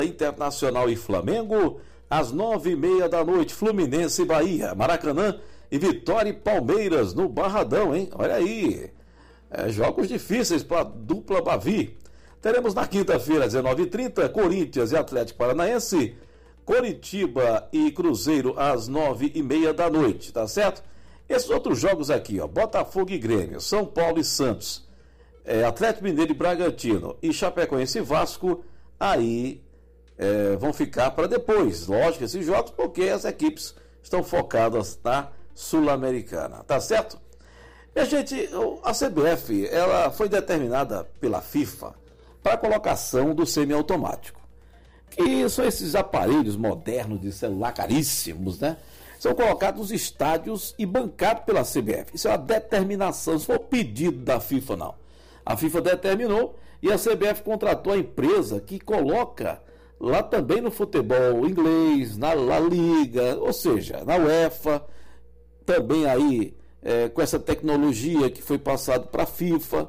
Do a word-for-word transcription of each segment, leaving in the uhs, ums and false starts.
Internacional e Flamengo, às nove e meia da noite, Fluminense e Bahia, Maracanã e Vitória e Palmeiras no Barradão, hein? Olha aí, é, jogos difíceis para a dupla Bavi. Teremos na quinta-feira, às dezenove e trinta, Corinthians e Atlético Paranaense, Coritiba e Cruzeiro às nove e meia da noite, tá certo? Esses outros jogos aqui, ó, Botafogo e Grêmio, São Paulo e Santos, é, Atlético Mineiro e Bragantino e Chapecoense e Vasco, aí é, vão ficar para depois, lógico, esses jogos, porque as equipes estão focadas na Sul-Americana, tá certo? E a gente, a C B F, ela foi determinada pela FIFA para a colocação do semiautomático, que são esses aparelhos modernos de celular caríssimos, né? São colocados nos estádios e bancados pela C B F. Isso é uma determinação, isso foi um pedido da FIFA, não. A FIFA determinou e a C B F contratou a empresa que coloca lá também no futebol inglês, na La Liga, ou seja, na UEFA, também aí é, com essa tecnologia que foi passado para a FIFA.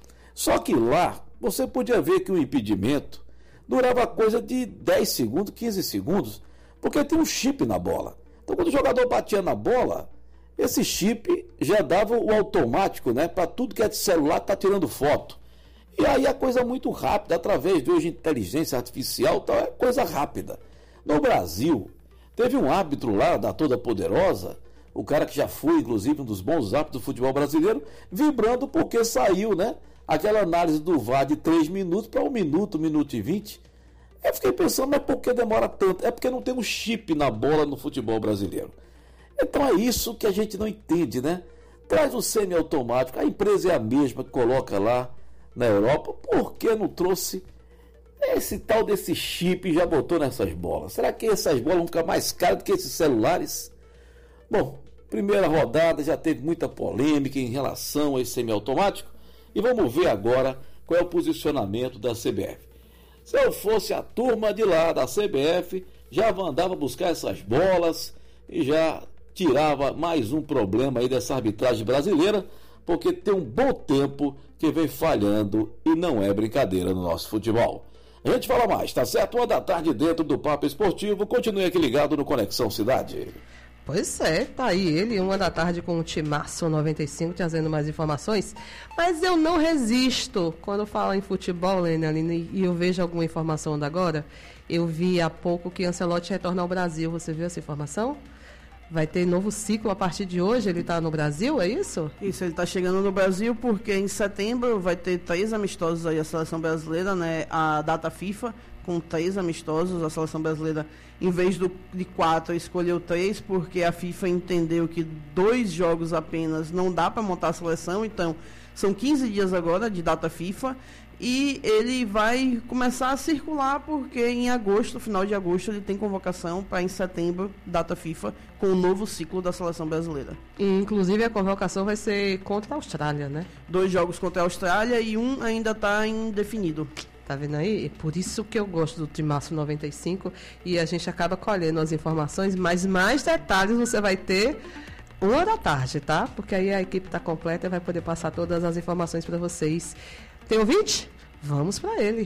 Só que lá você podia ver que o impedimento durava coisa de dez segundos, quinze segundos, porque tem um chip na bola. Então quando o jogador batia na bola, esse chip já dava o automático, né, para tudo que é de celular tá tirando foto. E aí a coisa muito rápida, através de hoje inteligência artificial, tal, é coisa rápida. No Brasil, teve um árbitro lá da Toda Poderosa, o cara que já foi, inclusive, um dos bons árbitros do futebol brasileiro, vibrando porque saiu, né, aquela análise do V A R de três minutos para um minuto, um minuto e vinte. Eu fiquei pensando, mas por que demora tanto? É porque não tem um chip na bola no futebol brasileiro. Então é isso que a gente não entende, né? Traz o semiautomático, a empresa é a mesma que coloca lá na Europa, por que não trouxe esse tal desse chip e já botou nessas bolas? Será que essas bolas vão ficar mais caras do que esses celulares? Bom, primeira rodada já teve muita polêmica em relação a esse semiautomático e vamos ver agora qual é o posicionamento da C B F. Se eu fosse a turma de lá da C B F, já mandava buscar essas bolas e já tirava mais um problema aí dessa arbitragem brasileira, porque tem um bom tempo que vem falhando e não é brincadeira no nosso futebol. A gente fala mais, tá certo? Uma da tarde dentro do Papo Esportivo. Continue aqui ligado no Conexão Cidade. Pois é, tá aí ele, uma da tarde com o Timaço noventa e cinco, trazendo mais informações. Mas eu não resisto quando fala em futebol, Lênia, e eu vejo alguma informação da agora. Eu vi há pouco que Ancelotti retorna ao Brasil. Você viu essa informação? Vai ter novo ciclo a partir de hoje, ele está no Brasil, é isso? Isso, ele está chegando no Brasil porque em setembro vai ter três amistosos aí a seleção brasileira, né? A data FIFA, com três amistosos, a seleção brasileira, em vez do, de quatro, escolheu três, porque a FIFA entendeu que dois jogos apenas não dá para montar a seleção, então são quinze dias agora de data FIFA, e ele vai começar a circular porque em agosto, final de agosto, ele tem convocação para em setembro, data FIFA, com o novo ciclo da seleção brasileira. E, inclusive a convocação vai ser contra a Austrália, né? Dois jogos contra a Austrália e um ainda está indefinido. Tá vendo aí? É por isso que eu gosto do Timaço noventa e cinco e a gente acaba colhendo as informações, mas mais detalhes você vai ter uma da tarde, tá? Porque aí a equipe tá completa e vai poder passar todas as informações para vocês. Tem ouvinte? Vamos para ele.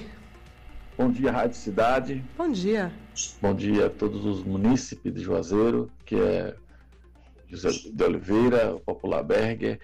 Bom dia, Rádio Cidade. Bom dia. Bom dia a todos os munícipes de Juazeiro, que é José de Oliveira, o Popular Berger.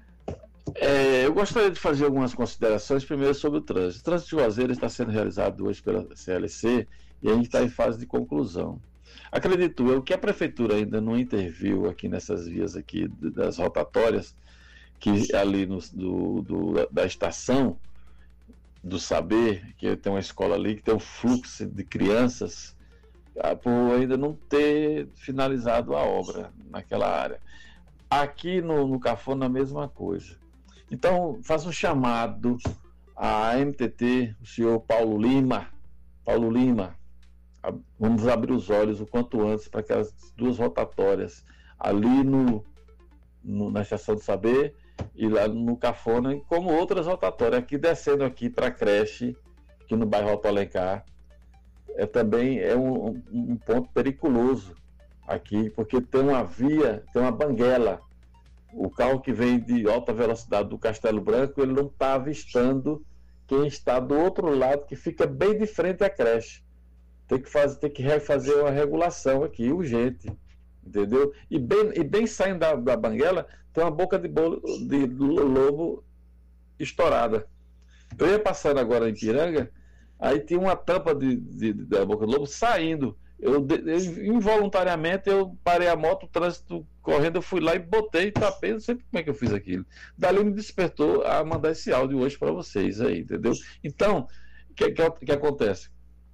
É, eu gostaria de fazer algumas considerações, primeiro sobre o trânsito. O trânsito de Juazeiro está sendo realizado hoje pela C L C e a gente está em fase de conclusão. Acredito eu que a Prefeitura ainda não interviu aqui nessas vias aqui das rotatórias, que ali no, do, do, da estação do Saber, que tem uma escola ali que tem um fluxo de crianças, por ainda não ter finalizado a obra naquela área. Aqui no, no Cafona a mesma coisa. Então, faço um chamado à M T T, o senhor Paulo Lima, Paulo Lima, a, vamos abrir os olhos o quanto antes para aquelas duas rotatórias ali no, no, na Estação do Saber e lá no Cafona, como outras rotatórias, aqui descendo aqui para a creche, aqui no bairro Alto Alencar, é também é um, um ponto periculoso aqui, porque tem uma via, tem uma banguela. O carro que vem de alta velocidade do Castelo Branco, ele não está avistando quem está do outro lado, que fica bem de frente à creche. Tem que, fazer, tem que refazer uma regulação aqui, urgente. Entendeu? E bem, e bem saindo da, da banguela, tem uma boca de, bolo, de lobo estourada. Eu ia passando agora em Piranga, aí tinha uma tampa de, de, de, da boca do lobo saindo. Eu, eu, involuntariamente, eu parei a moto, o trânsito correndo, eu fui lá e botei, tapei, não sei como é que eu fiz aquilo. Dali me despertou a mandar esse áudio hoje para vocês aí, entendeu? Então, o que, que, que acontece?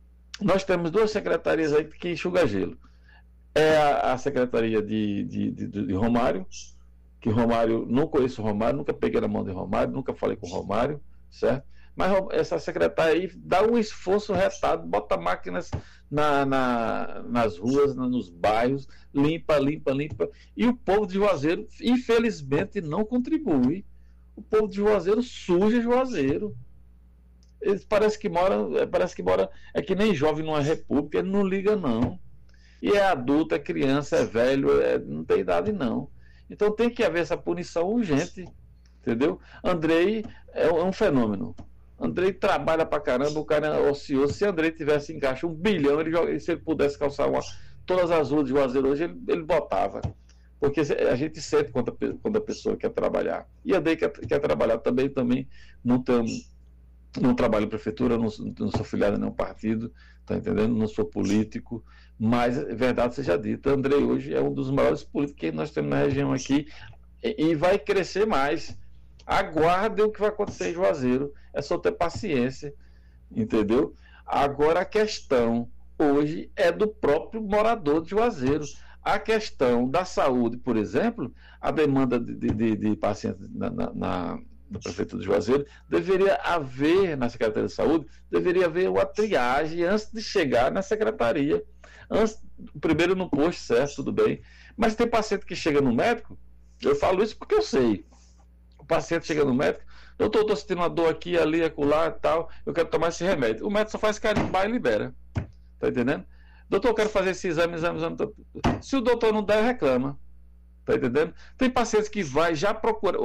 Nós temos duas secretarias aí que enxuga gelo. É a, a secretaria de, de, de, de Romário, que Romário, não conheço o Romário, nunca peguei na mão de Romário, nunca falei com o Romário, certo? Mas essa secretária aí dá um esforço retado, bota máquinas na, na, nas ruas, nos bairros, limpa, limpa, limpa. E o povo de Juazeiro, infelizmente, não contribui. O povo de Juazeiro suja Juazeiro. Eles parece que mora, parece que mora, é que nem jovem numa república, ele não liga não. E é adulto, é criança, é velho, é, não tem idade não. Então tem que haver essa punição urgente, entendeu? Andrei é um, é um fenômeno. Andrei trabalha pra caramba, o cara é ocioso. Se Andrei tivesse em caixa um bilhão, ele joga, se ele pudesse calçar uma, todas as ruas de Juazeiro hoje, ele, ele botava. Porque a gente sente quando a, quando a pessoa quer trabalhar. E Andrei quer, quer trabalhar também, também não, tem, não trabalho em prefeitura, não, não sou filiado a nenhum partido, tá entendendo? Não sou político, mas verdade seja dita, Andrei hoje é um dos maiores políticos que nós temos na região aqui e, e vai crescer mais. Aguardem o que vai acontecer em Juazeiro, é só ter paciência, entendeu? Agora a questão hoje é do próprio morador de Juazeiro. A questão da saúde, por exemplo, a demanda de, de, de pacientes na, na, na, na Prefeitura de Juazeiro, deveria haver, na Secretaria de Saúde, deveria haver uma triagem antes de chegar na Secretaria. Antes, primeiro no posto, certo, tudo bem. Mas tem paciente que chega no médico, eu falo isso porque eu sei. O paciente chega no médico, doutor, estou sentindo uma dor aqui, ali, acolá e tal, eu quero tomar esse remédio. O médico só faz carimbar e libera. Tá entendendo? Doutor, eu quero fazer esse exame, exame, exame. Se o doutor não der, reclama. Tá entendendo? Tem pacientes que vai já procurar,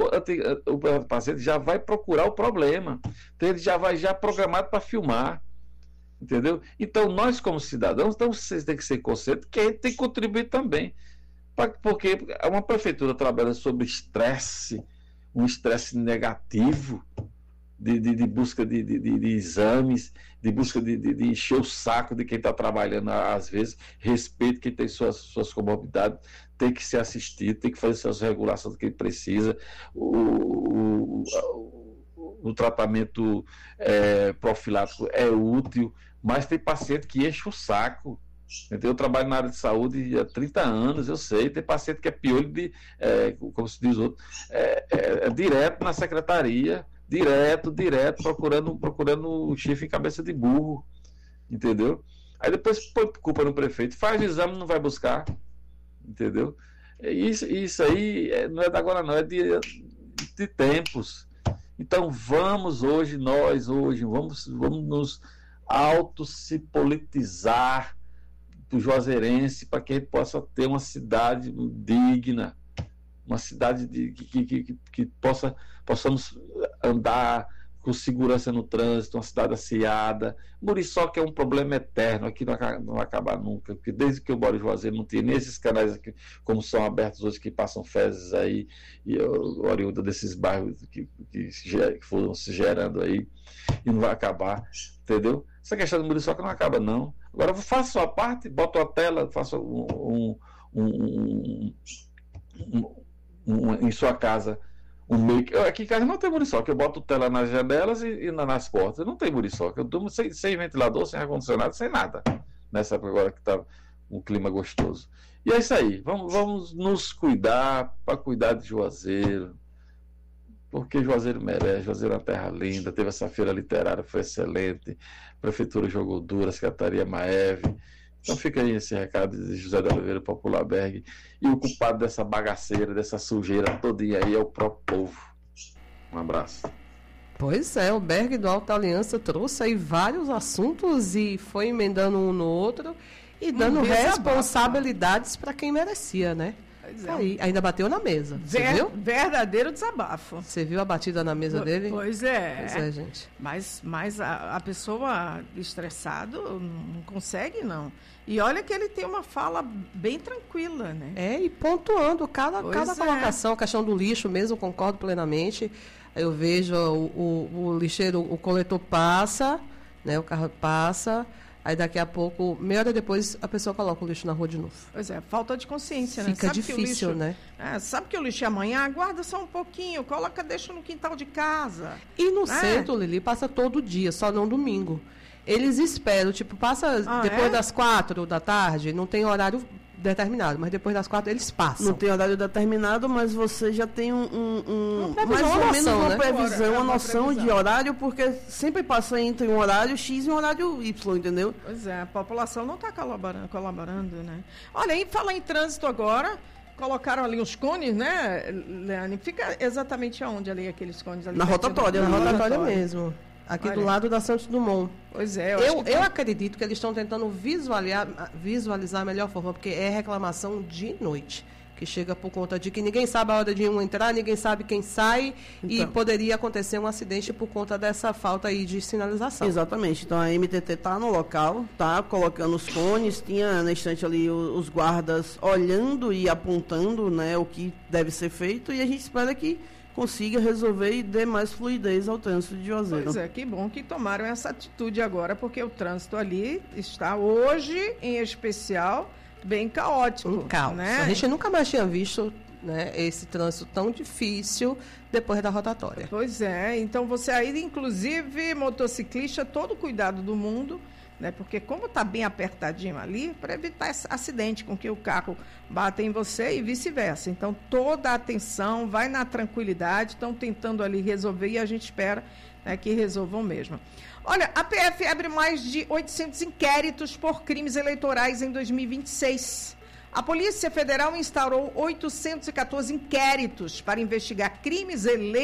o paciente já vai procurar o problema. Então ele já vai já programado para filmar. Entendeu? Então nós como cidadãos, então vocês têm que ser conscientes que a gente tem que contribuir também. Porque uma prefeitura trabalha sobre estresse, um estresse negativo, de, de, de busca de, de, de exames, de busca de, de, de encher o saco de quem está trabalhando, às vezes, respeito quem tem suas, suas comorbidades, tem que ser assistido, tem que fazer suas regulações do que precisa, o, o, o, o tratamento é, profilático é útil, mas tem paciente que enche o saco. Eu trabalho na área de saúde há trinta anos, eu sei, tem paciente que é piolho de, é, como se diz outro, é, é, é direto na secretaria, direto, direto, procurando, procurando o chifre em cabeça de burro, entendeu? Aí depois põe culpa no prefeito, faz o exame, não vai buscar, entendeu? Isso, isso aí não é da agora não, é de, de tempos. Então vamos hoje, nós hoje, vamos, vamos nos auto se politizar do juazeirense, para que a gente possa ter uma cidade digna, uma cidade de, que, que, que, que possa, possamos andar com segurança no trânsito, uma cidade asseada. Muriçoca é um problema eterno, aqui não vai, não vai acabar nunca, porque desde que eu moro em Juazeiro não tinha nem esses canais aqui, como são abertos hoje, que passam fezes aí, e oriundo desses bairros que, que, que foram se gerando aí, e não vai acabar, entendeu? Essa questão do Muriçoca não acaba não. Agora faça a sua parte, bota uma tela, faça um, um, um, um, um em sua casa um meio que. Aqui em casa não tem muriçoca, eu boto tela nas janelas e, e nas portas. Não tem muriçoca, eu durmo sem, sem ventilador, sem ar-condicionado, sem nada. Nessa época agora que está um clima gostoso. E é isso aí, vamos, vamos nos cuidar para cuidar de Juazeiro. Porque Juazeiro merece, Juazeiro é uma terra linda, teve essa feira literária, foi excelente, a Prefeitura jogou dura, a Secretaria Maeve. Então fica aí esse recado de José de Oliveira Popular Berg. E o culpado dessa bagaceira, dessa sujeira todinha aí é o próprio povo. Um abraço. Pois é, o Berg do Alta Aliança trouxe aí vários assuntos e foi emendando um no outro e dando Um responsabilidades para quem merecia, né? Pois é. Aí, ainda bateu na mesa, você Ver, viu? Verdadeiro desabafo. Você viu a batida na mesa dele? Pois é. Pois é, gente. Mas, mas a, a pessoa estressada não consegue, não. E olha que ele tem uma fala bem tranquila, né? É, e pontuando cada, cada é. colocação, a questão do lixo mesmo, concordo plenamente. Eu vejo o, o, o lixeiro, o coletor passa, né, o carro passa... Aí daqui a pouco, meia hora depois, a pessoa coloca o lixo na rua de novo. Pois é, falta de consciência, Fica né? Sabe difícil, que o lixo, né? É, sabe que o lixo é amanhã? Aguarda só um pouquinho, coloca, deixa no quintal de casa. E no é. centro, Lili, passa todo dia, só não domingo. Eles esperam, tipo, passa ah, depois é? das quatro da tarde, não tem horário determinado, mas depois das quatro eles passam. Não tem horário determinado, mas você já tem um, um, um mais ou noção, menos uma né? previsão, Agora, é uma uma noção previsão. de horário, porque sempre passa entre um horário X e um horário Y, entendeu? Pois é, a população não está colaborando, colaborando, né? Olha, e falar em trânsito agora, colocaram ali os cones, né, Leane? Fica exatamente aonde ali aqueles cones? Ali Na rotatória, Na na rotatória rotatória. mesmo. Aqui Olha. do lado da Santos Dumont. Pois é, eu, Eu, acho que eu tá- acredito que eles estão tentando visualizar, visualizar a melhor forma, porque é reclamação de noite, que chega por conta de que ninguém sabe a hora de um entrar, ninguém sabe quem sai, e Então. poderia acontecer um acidente por conta dessa falta aí de sinalização. Exatamente. Então a M T T está no local, tá colocando os cones, tinha na estante ali o- os guardas olhando e apontando, né, o que deve ser feito, e a gente espera que consiga resolver e dê mais fluidez ao trânsito de Juazeiro. Pois é, que bom que tomaram essa atitude agora, porque o trânsito ali está hoje, em especial, bem caótico. Um caos. Né? A gente nunca mais tinha visto, né, esse trânsito tão difícil depois da rotatória. Pois é, então você aí, inclusive, motociclista, todo o cuidado do mundo, né? Porque como está bem apertadinho ali, para evitar esse acidente com que o carro bata em você e vice-versa. Então, toda a atenção, vai na tranquilidade, estão tentando ali resolver e a gente espera, né, que resolvam mesmo. Olha, a P F abre mais de oitocentos inquéritos por crimes eleitorais em dois mil e vinte e seis. A Polícia Federal instaurou oitocentos e quatorze inquéritos para investigar crimes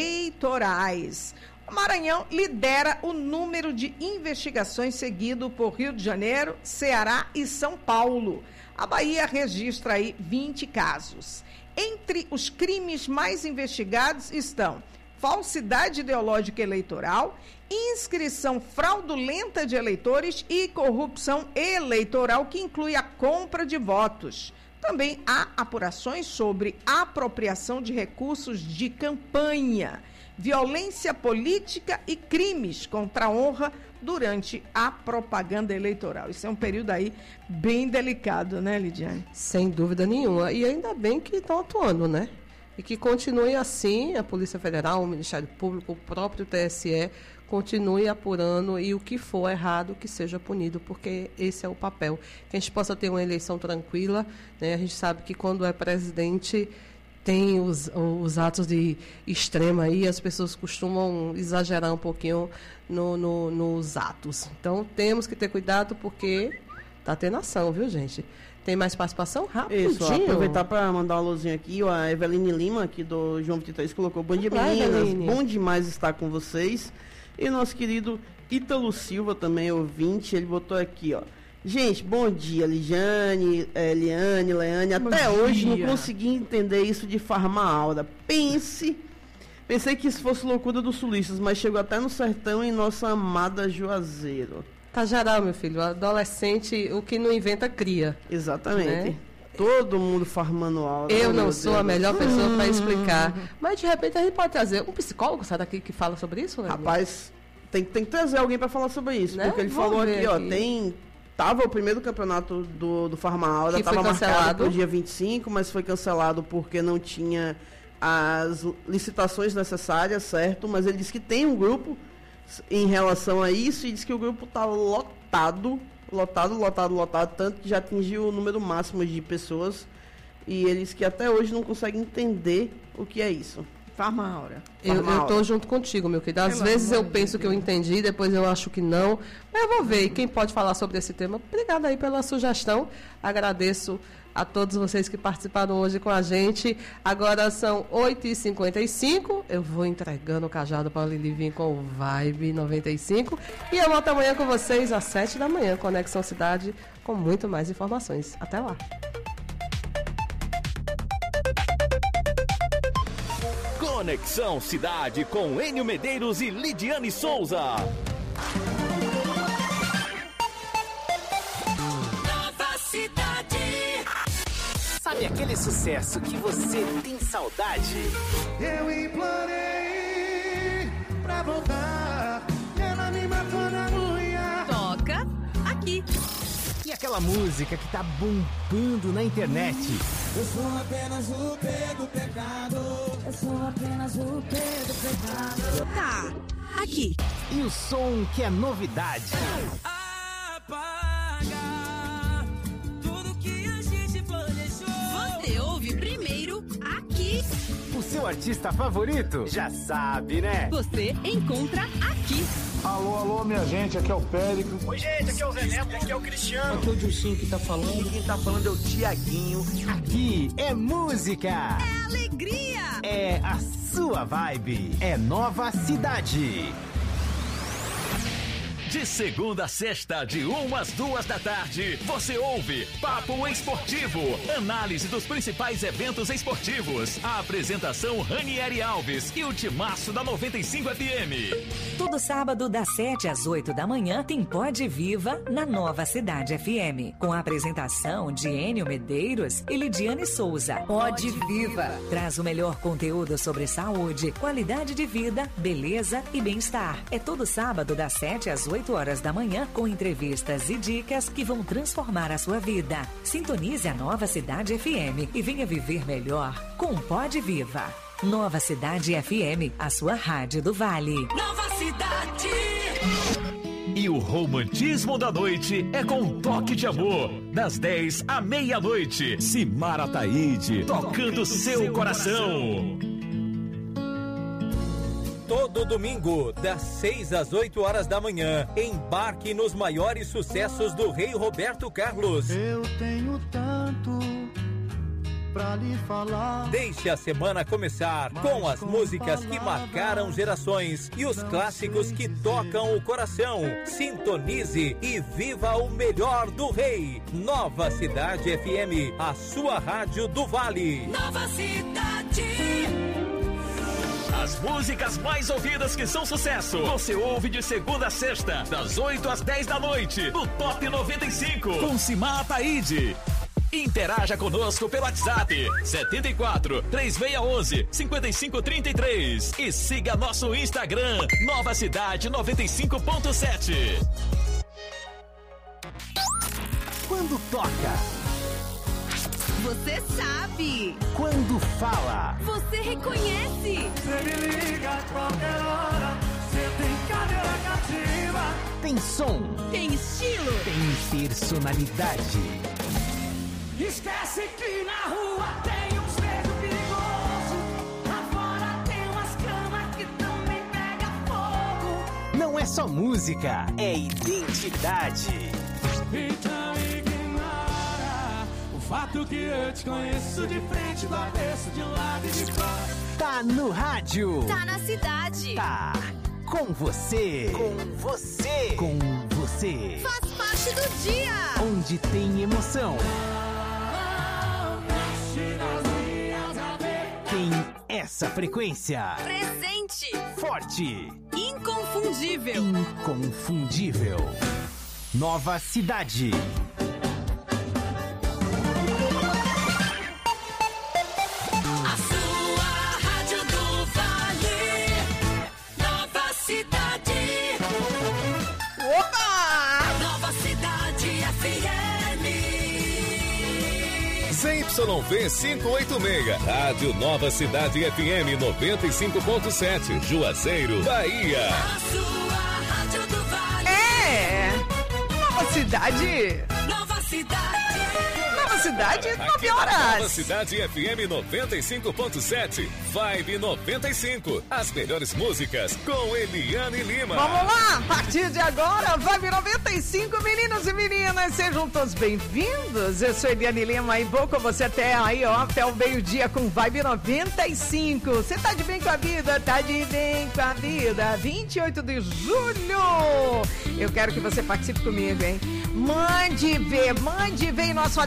eleitorais. O Maranhão lidera o número de investigações, seguido por Rio de Janeiro, Ceará e São Paulo. A Bahia registra aí vinte casos. Entre os crimes mais investigados estão falsidade ideológica eleitoral, inscrição fraudulenta de eleitores e corrupção eleitoral, que inclui a compra de votos. Também há apurações sobre apropriação de recursos de campanha, violência política e crimes contra a honra durante a propaganda eleitoral. Isso é um período aí bem delicado, né, Lidiane? Sem dúvida nenhuma. E ainda bem que estão atuando, né? E que continue assim, a Polícia Federal, o Ministério Público, o próprio T S E, continue apurando e o que for errado que seja punido, porque esse é o papel. Que a gente possa ter uma eleição tranquila, né? A gente sabe que quando é presidente tem os, os atos de extrema aí, as pessoas costumam exagerar um pouquinho no, no, nos atos. Então temos que ter cuidado, porque tá tendo ação, viu, gente? Tem mais participação? Rapidinho. Isso, ó, aproveitar para mandar uma luzinha aqui, ó, a Eveline Lima, aqui do João vinte e três, colocou: bom dia, Olá, meninas, Eveline. bom demais estar com vocês. E nosso querido Ítalo Silva, também ouvinte, ele botou aqui, ó: gente, bom dia, Lijane, eh, Eliane, Leane, Bom até hoje não dia. consegui entender isso de Farmaura. Pense, pensei que isso fosse loucura dos sulistas, mas chegou até no sertão em nossa amada Juazeiro. Tá geral, meu filho. O adolescente, o que não inventa, cria. Exatamente. Né? Todo mundo farmando aula. Eu Oh, não meu sou Deus a do melhor céu. pessoa para explicar. Mas, de repente, a gente pode trazer um psicólogo, sai daqui, que fala sobre isso, né? Rapaz, tem, tem que trazer alguém para falar sobre isso. Né? Porque ele Vamos falou ver aqui, ó, aqui. tem... Tava o primeiro campeonato do, do Farma Aula, Que foi tava marcado cancelado. para o dia vinte e cinco, mas foi cancelado porque não tinha as licitações necessárias, certo? Mas ele disse que tem um grupo em relação a isso e disse que o grupo tá lotado, lotado, lotado, lotado, tanto que já atingiu o número máximo de pessoas. E eles que até hoje não conseguem entender o que é isso. Farmaura. Eu, Farma eu aula. tô junto contigo, meu querido. Às Pelo vezes eu amor de penso que eu Deus. entendi, depois eu acho que não. Mas eu vou ver. E quem pode falar sobre esse tema? Obrigada aí pela sugestão. Agradeço a todos vocês que participaram hoje com a gente. Agora são oito e cinquenta e cinco. Eu vou entregando o cajado para a Lili vir com o Vibe noventa e cinco. E eu volto amanhã com vocês às sete da manhã, Conexão Cidade, com muito mais informações. Até lá. Conexão Cidade com Enio Medeiros e Lidiane Souza. Nova Cidade. Sabe aquele sucesso que você tem saudade? Eu implorei pra voltar, ela me matou na unha. Toca aqui. E aquela música que tá bombando na internet? Eu sou apenas o P do pecado. Eu sou apenas o P do pecado. Tá aqui. E o som que é novidade? Apaga tudo que a gente planejou. Você ouve primeiro aqui. O seu artista favorito? Já sabe, né? Você encontra aqui. Alô, alô, minha gente, aqui é o Péricles. Oi, gente, aqui é o Zé Neto, aqui é o Cristiano. Aqui é o Dilcinho que tá falando. Quem tá falando é o Tiaguinho. Aqui é música. É alegria. É a sua vibe. É Nova Cidade. De segunda a sexta, de uma às duas da tarde, você ouve Papo Esportivo, análise dos principais eventos esportivos. A apresentação Ranieri Alves e o timaço da noventa e cinco F M. Todo sábado, das sete às oito da manhã, tem Pode Viva na Nova Cidade F M, com a apresentação de Enio Medeiros e Lidiane Souza. Pode Viva traz o melhor conteúdo sobre saúde, qualidade de vida, beleza e bem-estar. É todo sábado, das sete às oito horas da manhã, com entrevistas e dicas que vão transformar a sua vida. Sintonize a Nova Cidade F M e venha viver melhor com Pode Viva. Nova Cidade F M, a sua rádio do Vale. Nova Cidade. E o romantismo da noite é com um toque de amor. Das dez à meia-noite, Simara Taide, tocando seu coração. Todo domingo, das seis às oito horas da manhã, embarque nos maiores sucessos do rei Roberto Carlos. Eu tenho tanto pra lhe falar. Deixe a semana começar com as músicas que marcaram gerações e os clássicos que tocam o coração. Sintonize e viva o melhor do rei. Nova Cidade F M, a sua rádio do Vale. Nova Cidade. As músicas mais ouvidas que são sucesso, você ouve de segunda a sexta, das oito às dez da noite, no Top noventa e cinco, com Simara Taide. Interaja conosco pelo WhatsApp setenta e quatro, três seis um um, cinco cinco três três e siga nosso Instagram, Nova Cidade noventa e cinco ponto sete. Quando toca, você sabe. quando fala, Você reconhece. Você me liga a qualquer hora. Você tem cadeira cativa. tem som, Tem estilo. tem personalidade. Esquece que na rua tem um cerco perigoso. Lá fora tem umas camas que também pega fogo. Não é só música, é identidade. Então ignora o fato que eu te conheço de frente, do avesso, de lado e de fora. Tá no rádio. Tá na cidade. Tá com você. Com você. Com você. Faz parte do dia. Onde tem emoção. Tem essa frequência. Presente. Forte. Inconfundível. Inconfundível. Nova Cidade. A sua rádio do Vale. Nova Cidade. Opa! Nova Cidade F M. Z Y V quinhentos e oitenta e seis, Rádio Nova Cidade F M noventa e cinco ponto sete, Juazeiro, Bahia. A sua rádio do Vale. É! Nova Cidade! Nova Cidade. Nova Cidade, Aqui nove na Nova horas! Cidade F M noventa e cinco ponto sete, Vibe noventa e cinco. As melhores músicas com Eliane Lima. Vamos lá, a partir de agora, Vibe noventa e cinco, meninos e meninas, sejam todos bem-vindos. Eu sou Eliane Lima e vou com você até aí, ó, até o meio-dia com Vibe noventa e cinco. Você tá de bem com a vida? Tá de bem com a vida. vinte e oito de julho. Eu quero que você participe comigo, hein? Mande ver, mande ver em nosso WhatsApp zero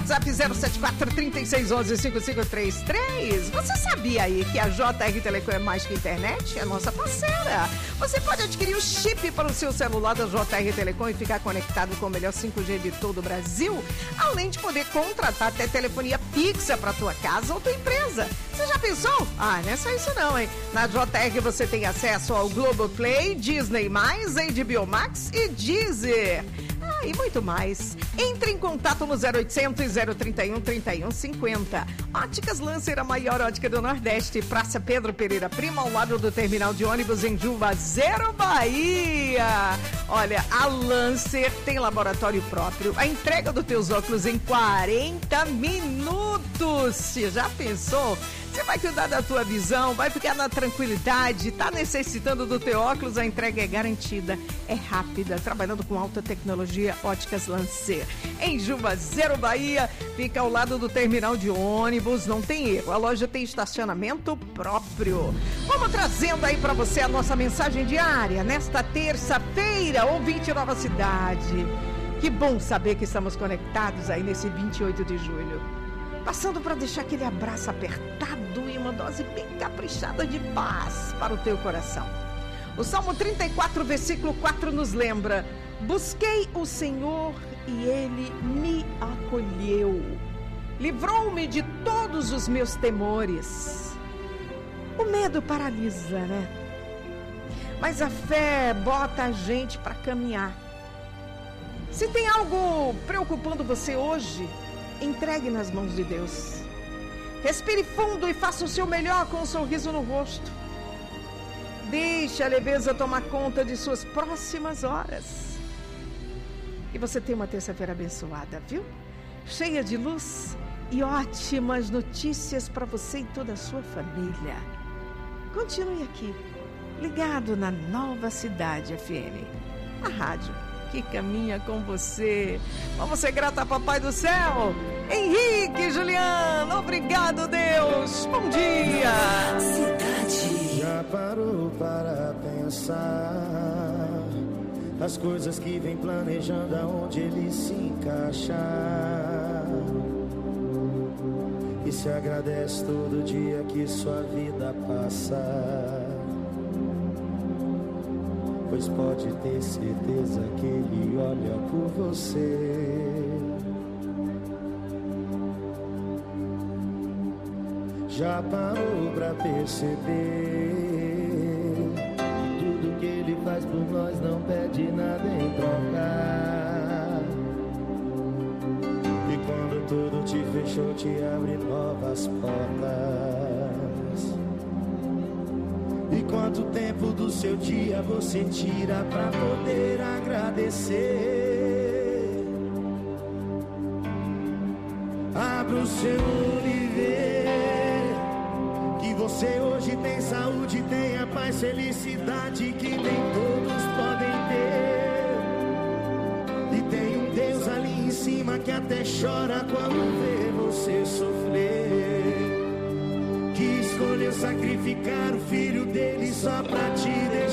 zero sete quatro, três seis um um, cinco cinco três três. Você sabia aí que a J R Telecom é mais que internet? É nossa parceira. Você pode adquirir o chip para o seu celular da J R Telecom e ficar conectado com o melhor cinco G de todo o Brasil, além de poder contratar até telefonia fixa para tua casa ou tua empresa. Você já pensou? Ah, não é só isso não, hein? Na J R você tem acesso ao Globoplay, Disney+, H B O Max e Deezer. Ah, e muito mais. Entre em contato no zero oitocentos, zero trinta e um, trinta e um cinquenta. Óticas Lancer, a maior ótica do Nordeste. Praça Pedro Pereira Prima, ao lado do terminal de ônibus em Juazeiro, Bahia. Olha, a Lancer tem laboratório próprio. A entrega dos teus óculos em quarenta minutos. Você já pensou? Você vai cuidar da tua visão, vai ficar na tranquilidade, tá necessitando do teu óculos, a entrega é garantida, é rápida, trabalhando com alta tecnologia. Óticas Lancer. Em Juazeiro, Bahia, fica ao lado do terminal de ônibus, não tem erro, a loja tem estacionamento próprio. Vamos trazendo aí pra você a nossa mensagem diária, nesta terça-feira, ouvinte Nova Cidade. Que bom saber que estamos conectados aí nesse vinte e oito de julho. Passando para deixar aquele abraço apertado e uma dose bem caprichada de paz para o teu coração. O Salmo trinta e quatro, versículo quatro nos lembra: busquei o Senhor e Ele me acolheu. Livrou-me de todos os meus temores. O medo paralisa, né? Mas a fé bota a gente para caminhar. Se tem algo preocupando você hoje, entregue nas mãos de Deus. Respire fundo e faça o seu melhor com um sorriso no rosto. Deixe a leveza tomar conta de suas próximas horas. E você tem uma terça-feira abençoada, viu? Cheia de luz e ótimas notícias para você e toda a sua família. Continue aqui, ligado na Nova Cidade F M, a rádio que caminha com você. Vamos ser grata a Papai do Céu. Henrique, Juliano, obrigado, Deus. Bom dia. Cidade. Já parou para pensar as coisas que vem planejando, aonde ele se encaixar? E se agradece todo dia que sua vida passa, pois pode ter certeza que ele olha por você. Já parou pra perceber? Tudo que ele faz por nós não pede nada em troca. E quando tudo te fechou, te abre novas portas. E quanto tempo do seu dia você tira pra poder agradecer? Abra o seu olho e vê que você hoje tem saúde, tem a paz, felicidade que nem todos podem ter. E tem um Deus ali em cima que até chora quando vê você sofrer, que escolheu sacrificar o filho dele só pra te deixar.